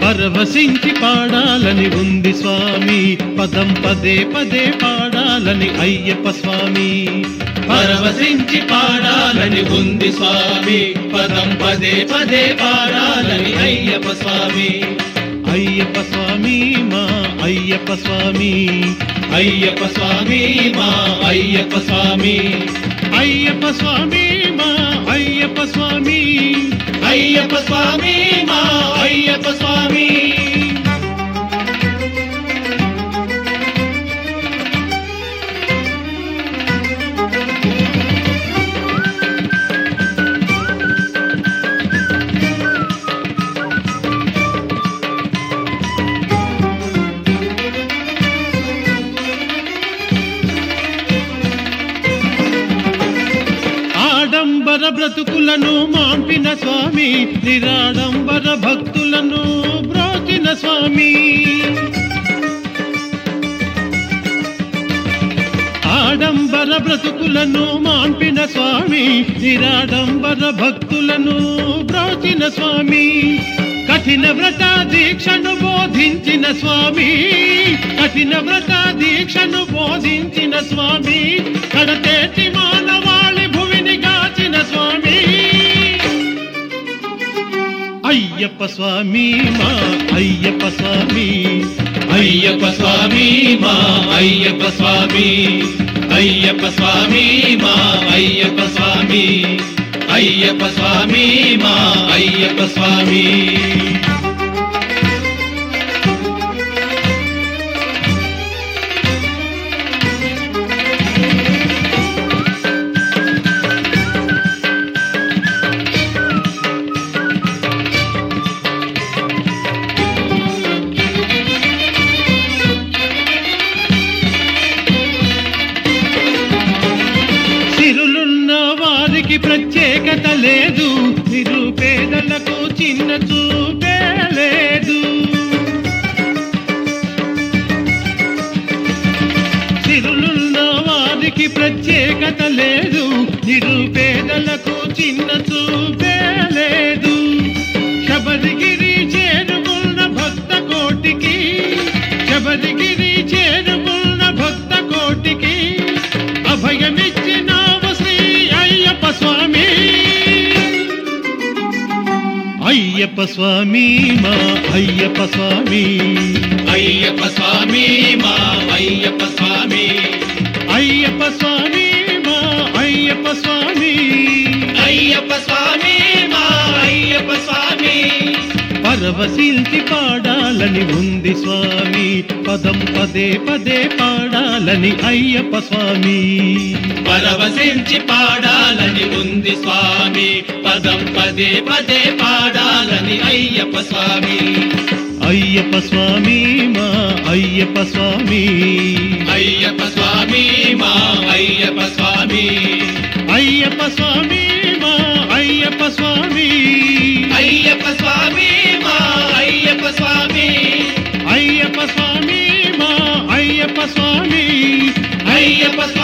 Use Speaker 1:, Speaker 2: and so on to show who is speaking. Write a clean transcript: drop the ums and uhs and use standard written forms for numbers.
Speaker 1: పరవశించి పాడాలని ఉంది స్వామి, పదం పదే పదే పాడాలని అయ్యప్ప స్వామి.
Speaker 2: పరవశించి పాడాలని ఉంది స్వామి, పదం పదే పదే పాడాలని అయ్యప్ప స్వామి.
Speaker 1: అయ్యప్ప స్వామి మా అయ్యప్ప స్వామి,
Speaker 2: అయ్యప్ప స్వామి మా అయ్యప్ప స్వామి.
Speaker 1: అయ్యప్ప స్వామి మా అయ్యప్ప స్వామి,
Speaker 2: అయ్యప్ప స్వామి మా అయ్యప్ప స్వామి.
Speaker 1: ఆడంబర బ్రతుకులను మాంపిన స్వామి, నిరాడంబర భక్తులను బ్రోచిన స్వామి. ఆడంబర బ్రతుకులను మాంపిన స్వామి, నిరాడంబర భక్తులను బ్రోచిన స్వామి. కఠిన వ్రత దీక్షను బోధించిన స్వామి, కఠిన వ్రత దీక్షను బోధించిన స్వామి. కడతేటి మానవాళి భువిని గాచిన స్వామి. అయ్యప్ప స్వామి మా అయ్యప్ప స్వామి,
Speaker 2: అయ్యప్ప స్వామి మా అయ్యప్ప స్వామి. అయ్యప్ప స్వామి మా అయ్యప్ప స్వామి. అయ్యప్ప స్వామి మా అయ్యప్ప స్వామి.
Speaker 1: ప్రత్యేకత లేదు, నిరుపేదలకు చిన్న చూపే లేదు. సిరులున్న వారికి ప్రత్యేకత లేదు, నిరుపేదలకు చిన్న చూపే లేదు. శబరిగిరి చేరుకున్న భక్త కోటికి, శబరిగిరి చేరుకున్న భక్త కోటికి అభయమిచ్చిన స్వామి. అయ్యప్ప స్వామి మా అయ్యప్ప స్వామి,
Speaker 2: అయ్యప్ప స్వామి మా అయ్యప్ప స్వామి.
Speaker 1: అయ్యప్ప స్వామి మా అయ్యప్ప స్వామి,
Speaker 2: అయ్యప్ప స్వామి మా అయ్యప్ప స్వామి.
Speaker 1: పరవశించి పాడాలని ఉంది స్వామి, పదం పదే పదే పాడాలని అయ్యప్ప స్వామి.
Speaker 2: పరవశించి పాడాలని ఉంది స్వామి, పదం పదే పదే పాడాలని అయ్యప్ప స్వామి.
Speaker 1: అయ్యప్ప స్వామి మా అయ్యప్ప స్వామి,
Speaker 2: అయ్యప్ప స్వామి మా అయ్యప్ప స్వామి.
Speaker 1: అయ్యప్ప స్వామి మా అయ్యప్ప స్వామి,
Speaker 2: అయ్యప్ప స్వామి మా అయ్యప్ప స్వామి.
Speaker 1: అయ్యప్ప స్వామి మా అయ్యప్ప స్వామి,
Speaker 2: అయ్యప్ప